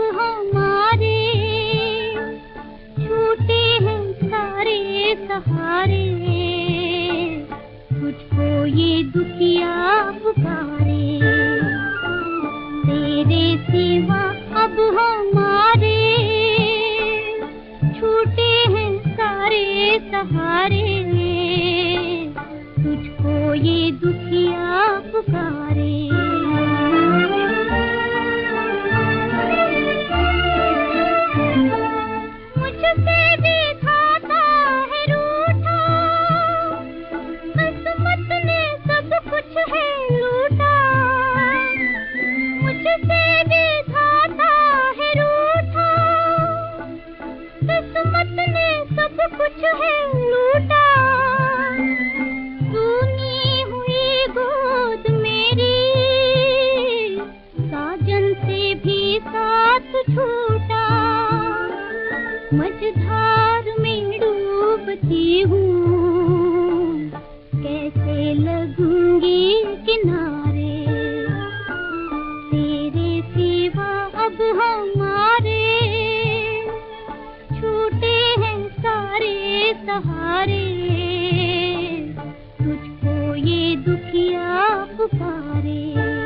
हमारे छूटे हैं सारे सहारे, तुझको ये दुखिया पुकारे। तेरे सिवा अब हमारे छूटे हैं सारे सहारे, तुझको ये दुखिया पुकारे। मुझसे विधाता है रूठा, किस्मत ने सब कुछ है लूटा। मुझसे विधाता है रूठा, किस्मत ने सब कुछ है लूटा। सुनी हुई गोद मेरी साजन से भी साथ छूटा। मझधार में डूबती हूँ, कैसे लगूंगी किनारे। तेरे सिवा अब हमारे छूटे हैं सारे सहारे, तुझको ये दुखिया पुकारे।